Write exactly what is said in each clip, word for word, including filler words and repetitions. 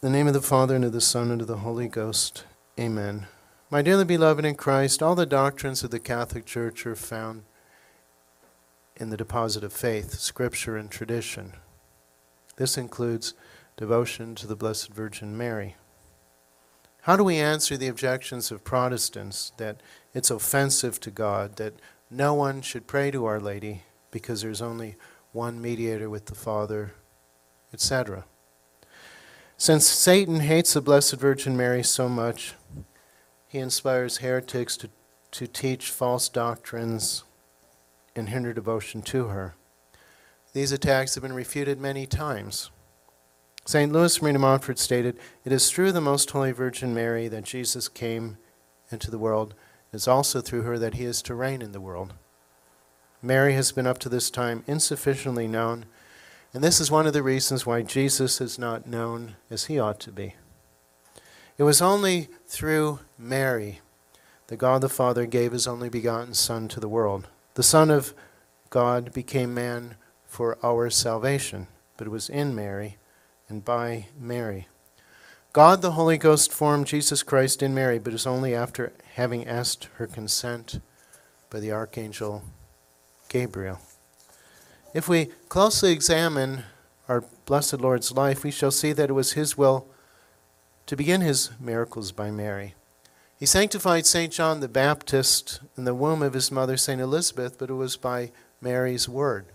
In the name of the Father, and of the Son, and of the Holy Ghost. Amen. My dearly beloved in Christ, all the doctrines of the Catholic Church are found in the deposit of faith, Scripture, and tradition. This includes devotion to the Blessed Virgin Mary. How do we answer the objections of Protestants that it's offensive to God, that no one should pray to Our Lady because there's only one mediator with the Father, et cetera? Since Satan hates the Blessed Virgin Mary so much, he inspires heretics to, to teach false doctrines and hinder devotion to her. These attacks have been refuted many times. Saint Louis Marie de Montfort stated, "It is through the Most Holy Virgin Mary that Jesus came into the world. It is also through her that he is to reign in the world." Mary has been up to this time insufficiently known, and this is one of the reasons why Jesus is not known as he ought to be. It was only through Mary that God the Father gave his only begotten Son to the world. The Son of God became man for our salvation, but it was in Mary and by Mary. God the Holy Ghost formed Jesus Christ in Mary, but it is only after having asked her consent by the Archangel Gabriel. If we closely examine our Blessed Lord's life, we shall see that it was his will to begin his miracles by Mary. He sanctified Saint John the Baptist in the womb of his mother, Saint Elizabeth, but it was by Mary's word.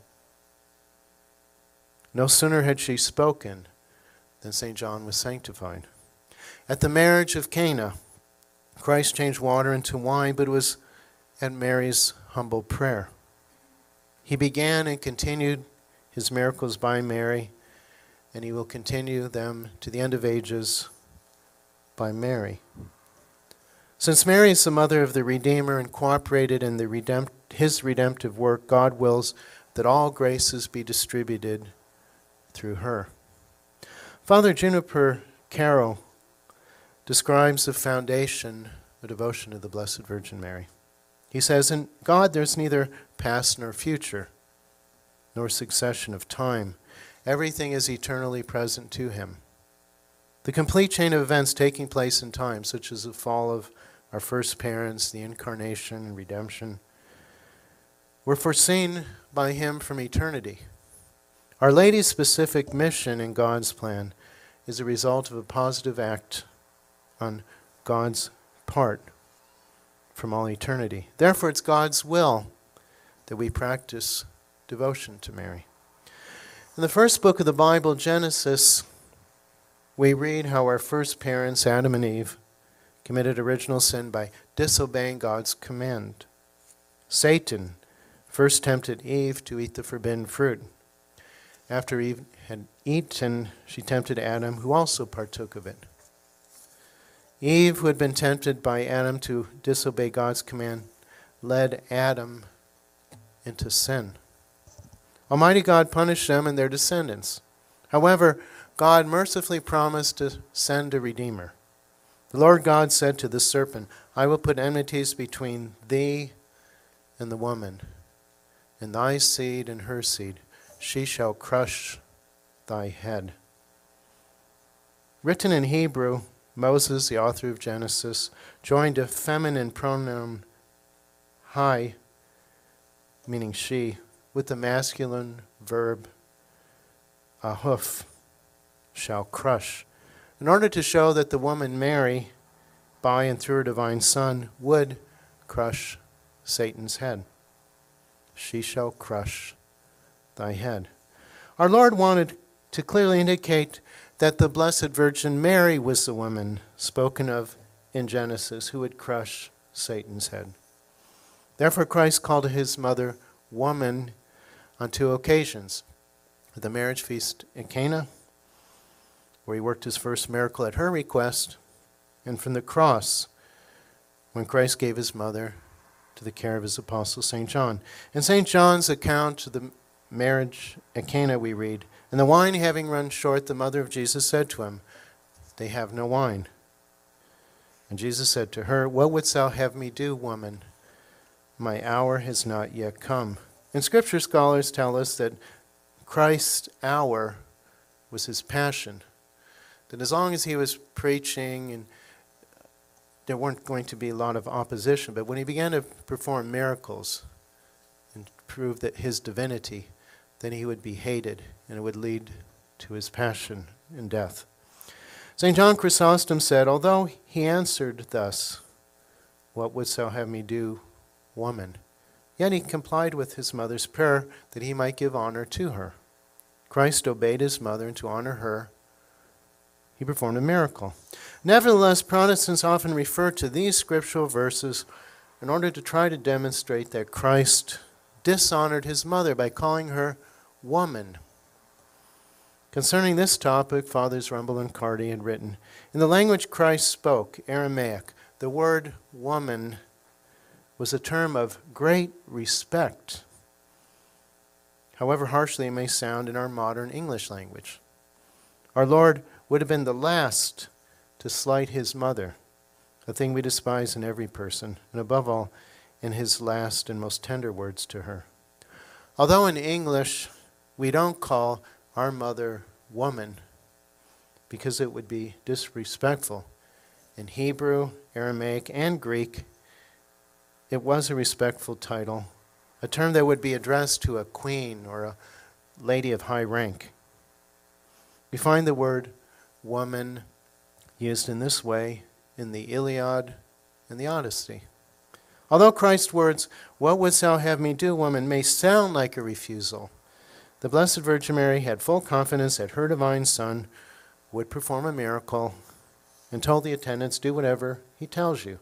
No sooner had she spoken than Saint John was sanctified. At the marriage of Cana, Christ changed water into wine, but it was at Mary's humble prayer. He began and continued his miracles by Mary, and he will continue them to the end of ages by Mary. Since Mary is the mother of the Redeemer and cooperated in the redempt- his redemptive work, God wills that all graces be distributed through her. Father Juniper Carroll describes the foundation of devotion to the Blessed Virgin Mary. He says, "In God there's neither past nor future, nor succession of time. Everything is eternally present to him. The complete chain of events taking place in time, such as the fall of our first parents, the incarnation and redemption, were foreseen by him from eternity. Our Lady's specific mission in God's plan is a result of a positive act on God's part from all eternity. Therefore, it's God's will that we practice devotion to Mary." In the first book of the Bible, Genesis, we read how our first parents, Adam and Eve, committed original sin by disobeying God's command. Satan first tempted Eve to eat the forbidden fruit. After Eve had eaten, she tempted Adam, who also partook of it. Eve, who had been tempted by Adam to disobey God's command, led Adam into sin. Almighty God punished them and their descendants. However, God mercifully promised to send a Redeemer. The Lord God said to the serpent, "I will put enmities between thee and the woman, and thy seed and her seed. She shall crush thy head." Written in Hebrew, Moses, the author of Genesis, joined a feminine pronoun, hai, meaning she, with the masculine verb, ahuf, shall crush, in order to show that the woman Mary, by and through her divine Son, would crush Satan's head. She shall crush thy head. Our Lord wanted to clearly indicate that the Blessed Virgin Mary was the woman spoken of in Genesis who would crush Satan's head. Therefore, Christ called his mother woman on two occasions. At the marriage feast at Cana, where he worked his first miracle at her request, and from the cross, when Christ gave his mother to the care of his apostle, Saint John. In Saint John's account of the marriage at Cana, we read, "And the wine having run short, the mother of Jesus said to him, They have no wine. And Jesus said to her, What wouldst thou have me do, woman? My hour has not yet come." And Scripture scholars tell us that Christ's hour was his passion. That as long as he was preaching, and there weren't going to be a lot of opposition, but when he began to perform miracles and prove that his divinity, then he would be hated, and it would lead to his passion and death. Saint John Chrysostom said, although he answered thus, "What wouldst thou have me do, woman?" yet he complied with his mother's prayer that he might give honor to her. Christ obeyed his mother, and to honor her, he performed a miracle. Nevertheless, Protestants often refer to these scriptural verses in order to try to demonstrate that Christ dishonored his mother by calling her woman. Concerning this topic, Fathers Rumble and Carty had written, in the language Christ spoke, Aramaic, the word woman was a term of great respect, however harshly it may sound in our modern English language. Our Lord would have been the last to slight his mother, a thing we despise in every person, and above all, in his last and most tender words to her. Although in English we don't call our mother woman, because it would be disrespectful, in Hebrew, Aramaic, and Greek, it was a respectful title, a term that would be addressed to a queen or a lady of high rank. We find the word woman used in this way in the Iliad and the Odyssey. Although Christ's words, "What wouldst thou have me do, woman?" may sound like a refusal, the Blessed Virgin Mary had full confidence that her divine Son would perform a miracle and told the attendants, "Do whatever he tells you."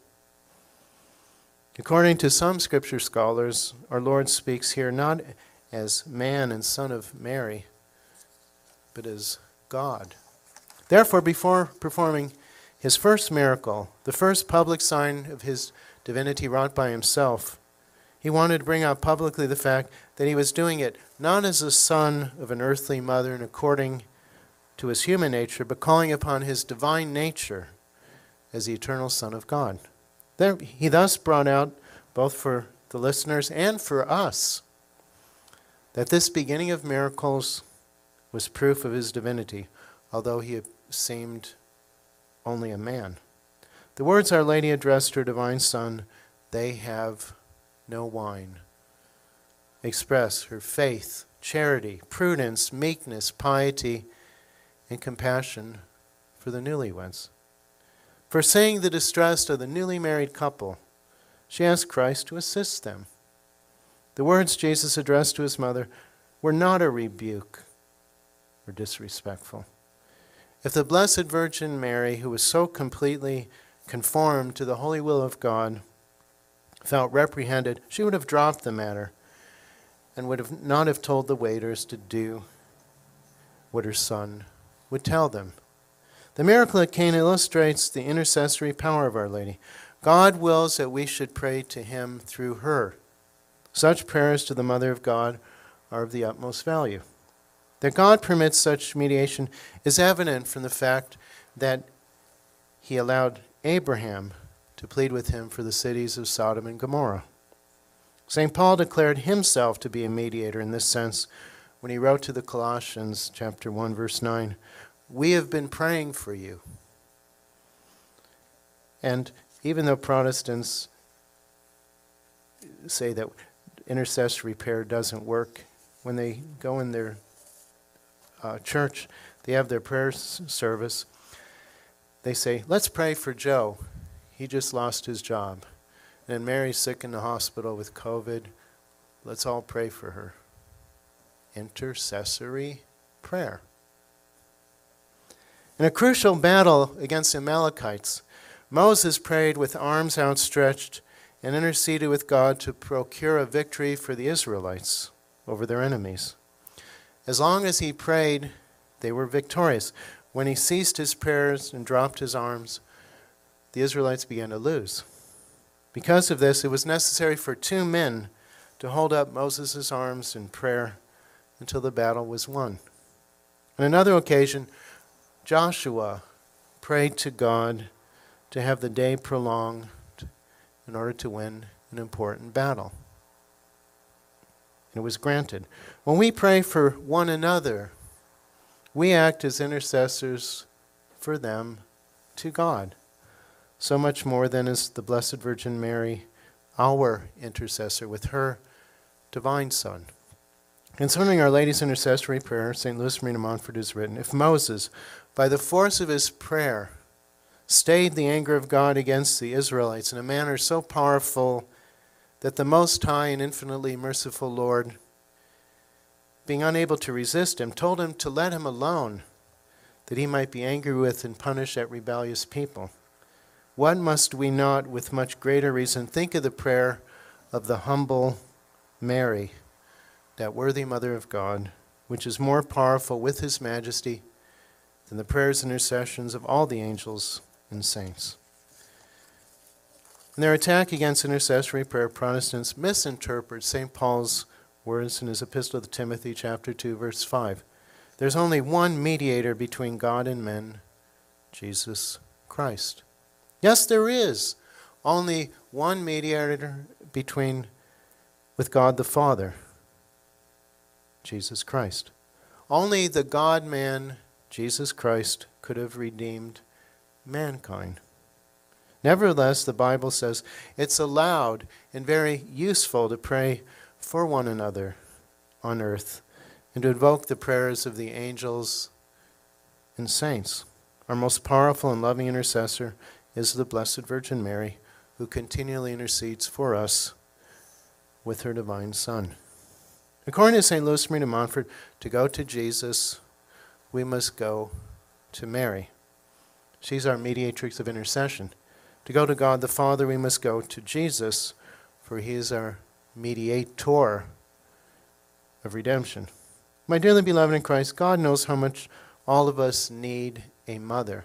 According to some scripture scholars, our Lord speaks here not as man and Son of Mary, but as God. Therefore, before performing his first miracle, the first public sign of his divinity wrought by himself, he wanted to bring out publicly the fact that he was doing it not as a son of an earthly mother and according to his human nature, but calling upon his divine nature as the eternal Son of God. There, he thus brought out, both for the listeners and for us, that this beginning of miracles was proof of his divinity, although he seemed only a man. The words Our Lady addressed her divine Son, "They have no wine," express her faith, charity, prudence, meekness, piety, and compassion for the newlyweds. Foreseeing the distress of the newly married couple, she asked Christ to assist them. The words Jesus addressed to his mother were not a rebuke or disrespectful. If the Blessed Virgin Mary, who was so completely conformed to the holy will of God, felt reprehended, she would have dropped the matter and would have not have told the waiters to do what her son would tell them. The miracle at Cana illustrates the intercessory power of Our Lady. God wills that we should pray to him through her. Such prayers to the Mother of God are of the utmost value. That God permits such mediation is evident from the fact that he allowed Abraham to plead with him for the cities of Sodom and Gomorrah. Saint Paul declared himself to be a mediator in this sense when he wrote to the Colossians, chapter one, verse nine, "We have been praying for you." And even though Protestants say that intercessory prayer doesn't work, when they go in their uh, church, they have their prayer s- service, they say, "Let's pray for Joe. He just lost his job. And Mary's sick in the hospital with COVID. Let's all pray for her." Intercessory prayer. In a crucial battle against the Amalekites, Moses prayed with arms outstretched and interceded with God to procure a victory for the Israelites over their enemies. As long as he prayed, they were victorious. When he ceased his prayers and dropped his arms, the Israelites began to lose. Because of this, it was necessary for two men to hold up Moses' arms in prayer until the battle was won. On another occasion, Joshua prayed to God to have the day prolonged in order to win an important battle. And it was granted. When we pray for one another, we act as intercessors offer them to God. So much more than is the Blessed Virgin Mary, our intercessor with her divine Son. Concerning Our Lady's intercessory prayer, Saint Louis Marie de Montfort has written, if Moses, by the force of his prayer, stayed the anger of God against the Israelites in a manner so powerful that the Most High and infinitely merciful Lord, being unable to resist him, told him to let him alone, that he might be angry with and punish that rebellious people, what must we not, with much greater reason, think of the prayer of the humble Mary, that worthy Mother of God, which is more powerful with His Majesty than the prayers and intercessions of all the angels and saints. In their attack against intercessory prayer, Protestants misinterpret Saint Paul's words in his Epistle to Timothy, chapter two, verse five. There's only one mediator between God and men, Jesus Christ. Yes, there is only one mediator between with God the Father, Jesus Christ. Only the God-man, Jesus Christ, could have redeemed mankind. Nevertheless, the Bible says it's allowed and very useful to pray for one another on earth and to invoke the prayers of the angels and saints. Our most powerful and loving intercessor is the Blessed Virgin Mary, who continually intercedes for us with her divine Son. According to Saint Louis Marie de Montfort, to go to Jesus, we must go to Mary. She's our mediatrix of intercession. To go to God the Father, we must go to Jesus, for He is our mediator of redemption. My dearly beloved in Christ, God knows how much all of us need a mother.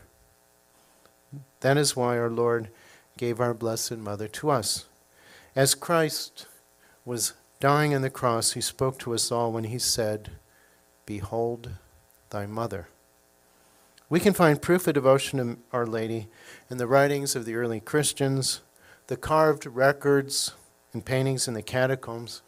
That is why our Lord gave our Blessed Mother to us. As Christ was dying on the cross, He spoke to us all when He said, "Behold thy mother." We can find proof of devotion to Our Lady in the writings of the early Christians, the carved records and paintings in the catacombs,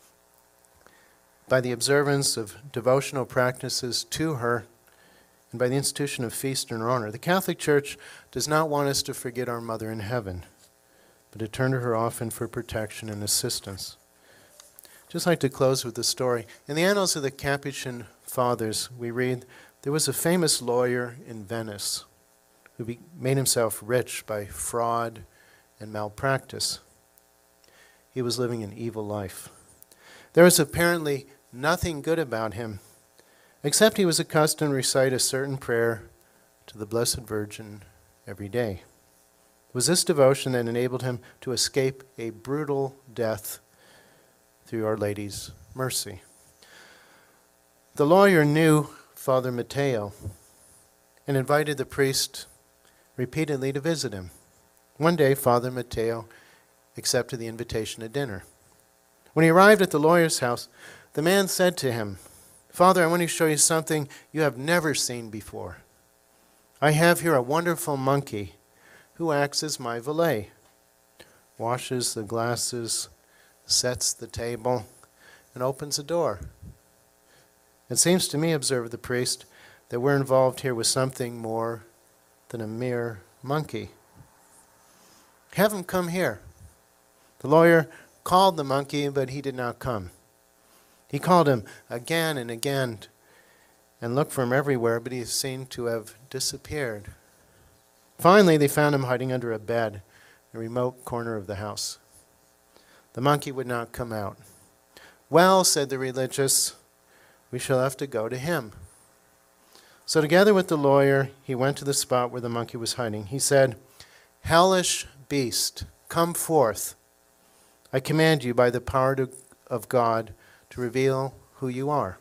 by the observance of devotional practices to her, and by the institution of feast in her honor. The Catholic Church does not want us to forget our Mother in heaven, but to turn to her often for protection and assistance. Just like to close with a story. In the annals of the Capuchin Fathers, we read, there was a famous lawyer in Venice who be, made himself rich by fraud and malpractice. He was living an evil life. There was apparently nothing good about him, except he was accustomed to recite a certain prayer to the Blessed Virgin every day. It was this devotion that enabled him to escape a brutal death through Our Lady's mercy. The lawyer knew Father Matteo and invited the priest repeatedly to visit him. One day, Father Matteo accepted the invitation to dinner. When he arrived at the lawyer's house, the man said to him, "Father, I want to show you something you have never seen before. I have here a wonderful monkey who acts as my valet, washes the glasses, sets the table, and opens the door. It seems to me," observed the priest, "that we're involved here with something more than a mere monkey. Have him come here." The lawyer called the monkey, but he did not come. He called him again and again and looked for him everywhere, but he seemed to have disappeared. Finally, they found him hiding under a bed in a remote corner of the house. The monkey would not come out. "Well," said the religious, "we shall have to go to him." So together with the lawyer, he went to the spot where the monkey was hiding. He said, "Hellish beast, come forth. I command you by the power to, of God to reveal who you are."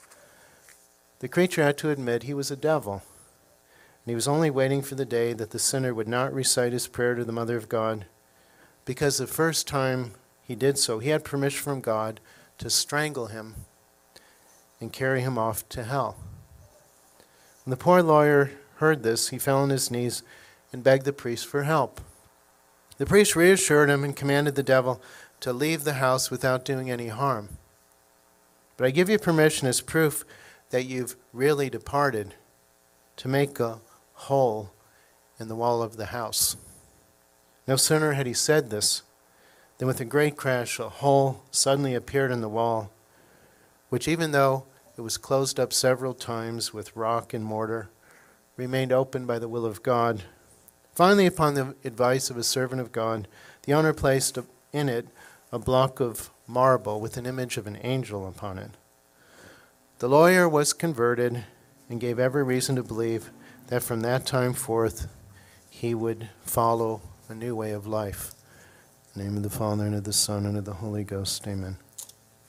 The creature had to admit he was a devil, and he was only waiting for the day that the sinner would not recite his prayer to the Mother of God, because the first time he did so, he had permission from God to strangle him and carry him off to hell. When the poor lawyer heard this, he fell on his knees and begged the priest for help. The priest reassured him and commanded the devil to leave the house without doing any harm. "But I give you permission as proof that you've really departed, to make a hole in the wall of the house. No sooner had he said this than with a great crash a hole suddenly appeared in the wall, which, even though it was closed up several times with rock and mortar, remained open by the will of God. Finally, upon the advice of a servant of God, the owner placed in it a block of marble with an image of an angel upon it. The lawyer was converted and gave every reason to believe that from that time forth he would follow a new way of life. In the name of the Father, and of the Son, and of the Holy Ghost, amen.